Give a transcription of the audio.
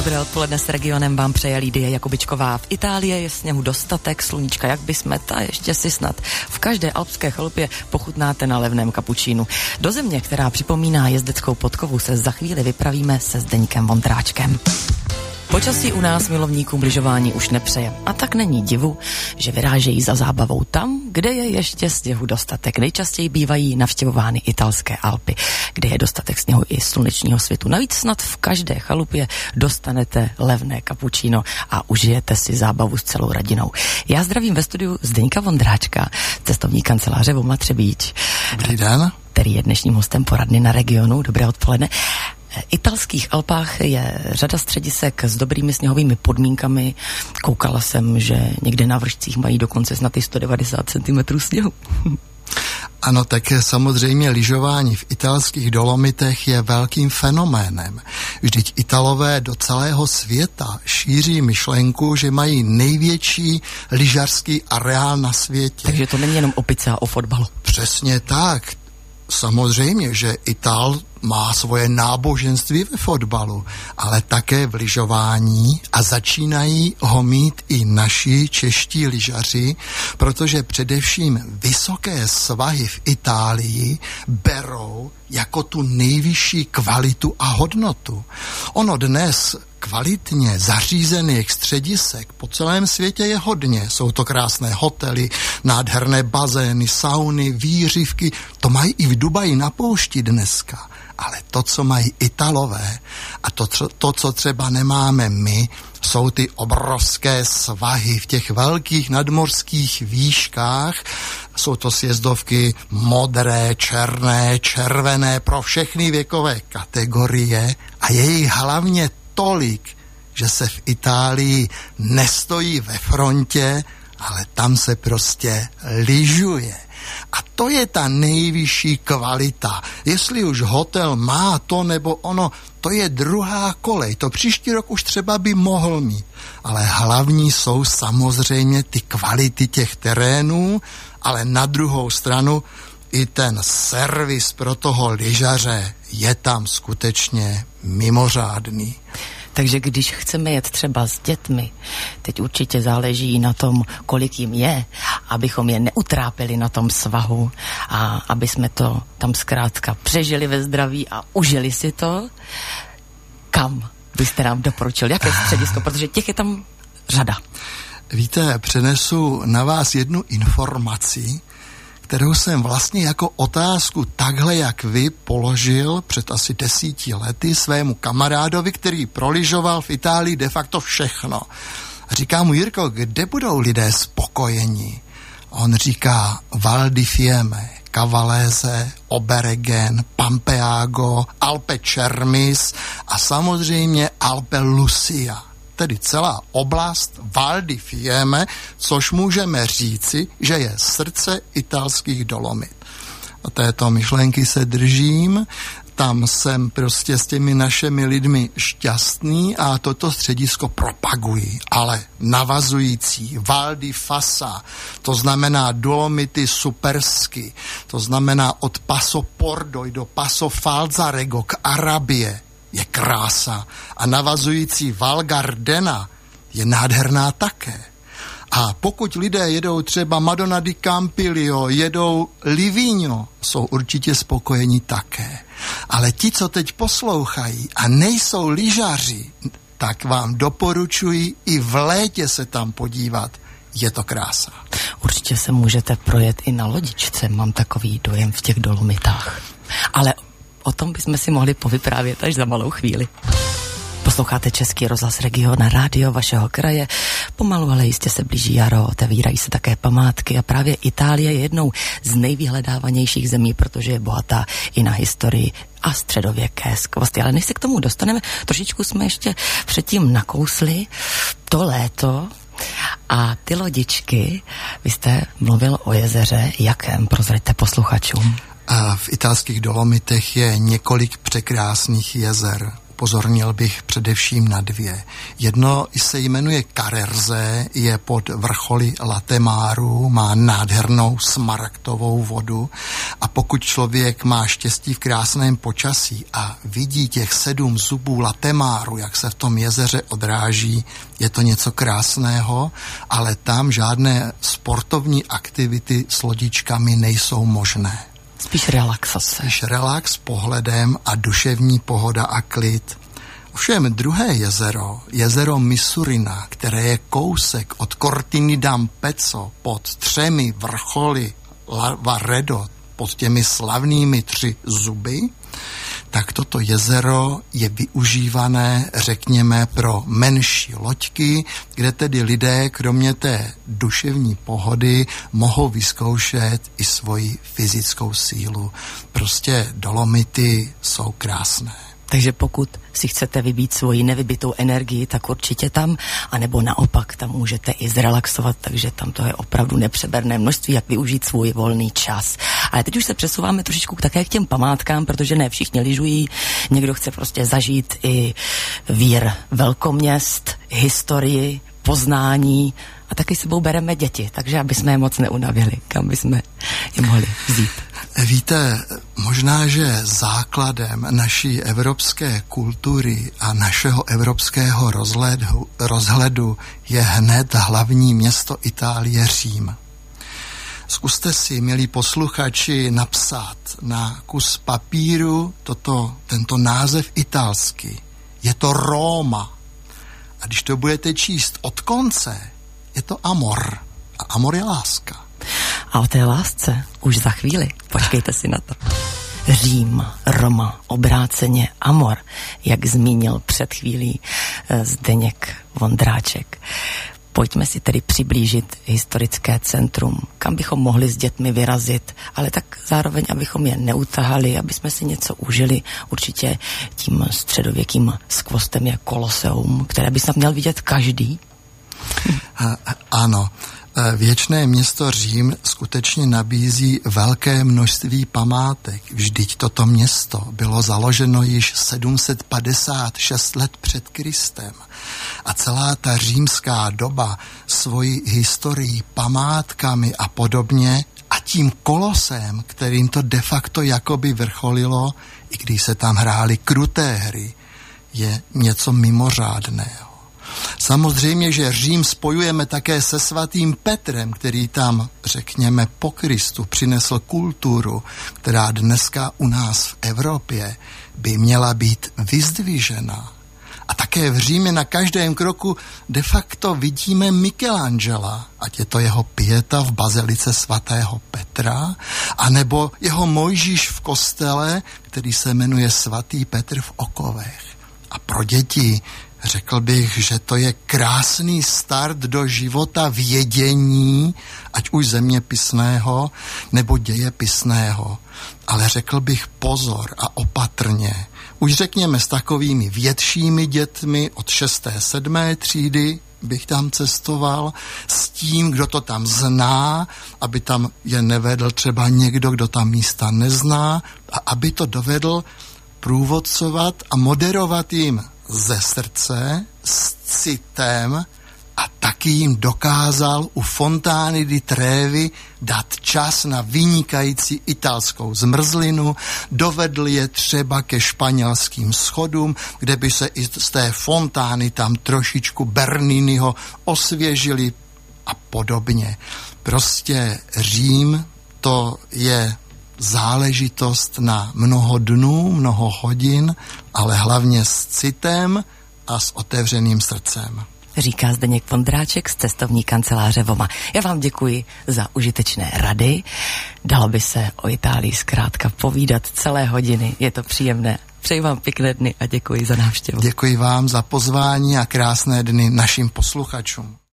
Dobré odpoledne, s regionem vám přeje Lídie Jakubičková. V Itálii je sněhu dostatek, sluníčka jak by smet a ještě si snad v každé alpské chalupě pochutnáte na levném kapučínu. Do země, která připomíná jezdeckou podkovu, se za chvíli vypravíme se Zdeňkem Vondráčkem. Počasí u nás milovníkům lyžování už nepřeje a tak není divu, že vyrážejí za zábavou tam, kde je ještě sněhu dostatek. Nejčastěji bývají navštěvovány italské Alpy, kde je dostatek sněhu i slunečního svitu. Navíc snad v každé chalupě dostanete levné kapučíno a užijete si zábavu s celou rodinou. Já zdravím ve studiu Zdeňka Vondráčka, cestovní kanceláře Vomla Třebíč. Dobrý den. Který je dnešním hostem poradny na regionu. Dobré odpoledne. V italských Alpách je řada středisek s dobrými sněhovými podmínkami. Koukala jsem, že někde na vršcích mají dokonce snad i 190 cm sněhu. Ano, tak samozřejmě lyžování v italských Dolomitech je velkým fenoménem. Vždyť Italové do celého světa šíří myšlenku, že mají největší lyžařský areál na světě. Takže to není jenom o pice a o fotbalu. Přesně tak. Samozřejmě, že Ital má svoje náboženství ve fotbalu, ale také v lyžování a začínají ho mít i naši čeští lyžaři, protože především vysoké svahy v Itálii berou jako tu nejvyšší kvalitu a hodnotu. Ono dnes kvalitně zařízených středisek po celém světě je hodně. Jsou to krásné hotely, nádherné bazény, sauny, výřivky. To mají i v Dubaji na poušti dneska. Ale to, co mají Italové a to, co třeba nemáme my, jsou ty obrovské svahy v těch velkých nadmořských výškách. Jsou to sjezdovky modré, černé, červené pro všechny věkové kategorie a je jich hlavně tolik, že se v Itálii nestojí ve frontě, ale tam se prostě lyžuje. A to je ta nejvyšší kvalita. Jestli už hotel má to nebo ono, to je druhá kolej. To příští rok už třeba by mohl mít. Ale hlavní jsou samozřejmě ty kvality těch terénů, ale na druhou stranu i ten servis pro toho lyžaře je tam skutečně mimořádný. Takže když chceme jet třeba s dětmi, teď určitě záleží na tom, kolik jim je, abychom je neutrápili na tom svahu a aby jsme to tam zkrátka přežili ve zdraví a užili si to. Kam byste nám doporučil? Jaké středisko? Protože těch je tam řada. Víte, přenesu na vás jednu informaci, kterou jsem vlastně jako otázku takhle, jak vy, položil před asi 10 lety svému kamarádovi, který prolyžoval v Itálii de facto všechno. A říká mu: Jirko, kde budou lidé spokojení? A on říká: Val di Fiemme, Cavallese, Oberegen, Pampeago, Alpe Cermis a samozřejmě Alpe Lucia. Tedy celá oblast Val di Fiemme, což můžeme říci, že je srdce italských Dolomit. A této myšlenky se držím, tam jsem prostě s těmi našimi lidmi šťastný a toto středisko propagují, ale navazující Val di Fassa, to znamená Dolomity Supersky, to znamená od Passo Pordoi do Passo Falzarego k Arabie, je krása a navazující Val Gardena je nádherná také. A pokud lidé jedou třeba Madonna di Campiglio, jedou Livigno, jsou určitě spokojeni také. Ale ti, co teď poslouchají a nejsou lyžaři, tak vám doporučuji i v létě se tam podívat. Je to krása. Určitě se můžete projet i na lodičce, mám takový dojem v těch Dolomitách. Ale o tom bychom si mohli povyprávět až za malou chvíli. Posloucháte Český rozhlas Region na rádio vašeho kraje. Pomalu, ale jistě se blíží jaro, otevírají se také památky a právě Itálie je jednou z nejvyhledávanějších zemí, protože je bohatá i na historii a středověké skvosty. Ale než se k tomu dostaneme, trošičku jsme ještě předtím nakousli to léto a ty lodičky. Vy jste mluvil o jezeře, jakém, prozraďte posluchačům. A v italských Dolomitech je několik překrásných jezer. upozornil bych především na dvě. Jedno se jmenuje Carrerze, je pod vrcholy Latemáru, má nádhernou smaragdovou vodu a pokud člověk má štěstí v krásném počasí a vidí těch 7 zubů Latemáru, jak se v tom jezeře odráží, je to něco krásného, ale tam žádné sportovní aktivity s lodičkami nejsou možné. Spíš relaxace. Spíš relax s pohledem a duševní pohoda a klid. Ovšem druhé jezero Misurina, které je kousek od Cortiny d'Ampezzo pod 3 vrcholy Lavaredo, pod těmi slavnými 3 zuby, tak toto jezero je využívané, řekněme, pro menší loďky, kde tedy lidé, kromě té duševní pohody, mohou vyzkoušet i svoji fyzickou sílu. Prostě Dolomity jsou krásné. Takže pokud si chcete vybít svoji nevybitou energii, tak určitě tam, anebo naopak, tam můžete i zrelaxovat, takže tam to je opravdu nepřeberné množství, jak využít svůj volný čas. Ale teď už se přesouváme trošičku také k těm památkám, protože ne všichni lyžují, někdo chce prostě zažít i vír velkoměst, historii, poznání a taky sebou bereme děti, takže aby jsme je moc neunavili, kam bychom je mohli vzít. Víte, možná, že základem naší evropské kultury a našeho evropského rozhledu je hned hlavní město Itálie Řím. Zkuste si, milí posluchači, napsat na kus papíru tento název italsky. Je to Róma. A když to budete číst od konce, je to amor. A amor je láska. A o té lásce už za chvíli. Počkejte si na to. Řím, Roma, obráceně amor, jak zmínil před chvílí Zdeněk Vondráček. Pojďme si tedy přiblížit historické centrum, kam bychom mohli s dětmi vyrazit, ale tak zároveň, abychom je neutahali, aby jsme si něco užili. Určitě tím středověkým skvostem je Koloseum, které by se měl vidět každý. Ano. Věčné město Řím skutečně nabízí velké množství památek. Vždyť toto město bylo založeno již 756 let před Kristem. A celá ta římská doba svoji historií, památkami a podobně a tím Kolosem, kterým to de facto jakoby vrcholilo, i když se tam hrály kruté hry, je něco mimořádného. Samozřejmě, že Řím spojujeme také se svatým Petrem, který tam, řekněme, po Kristu přinesl kulturu, která dneska u nás v Evropě by měla být vyzdvižena. A také v Římě na každém kroku de facto vidíme Michelangela, ať je to jeho pieta v bazilice svatého Petra, anebo jeho Mojžíš v kostele, který se jmenuje svatý Petr v Okovech. A pro děti řekl bych, že to je krásný start do života vědění, ať už zeměpisného nebo dějepisného. Ale řekl bych pozor a opatrně. Už řekněme s takovými většími dětmi od 6. 7. třídy bych tam cestoval s tím, kdo to tam zná, aby tam je nevedl třeba někdo, kdo tam místa nezná a aby to dovedl průvodcovat a moderovat jim ze srdce, s citem a taky jim dokázal u Fontany di Trevi dát čas na vynikající italskou zmrzlinu, dovedl je třeba ke španělským schodům, kde by se i z té fontány tam trošičku Berniniho osvěžili a podobně. Prostě Řím to je záležitost na mnoho dnů, mnoho hodin, ale hlavně s citem a s otevřeným srdcem. Říká Zdeněk Vondráček z cestovní kanceláře VOMA. Já vám děkuji za užitečné rady. Dalo by se o Itálii zkrátka povídat celé hodiny. Je to příjemné. Přeji vám pěkné dny a děkuji za návštěvu. Děkuji vám za pozvání a krásné dny našim posluchačům.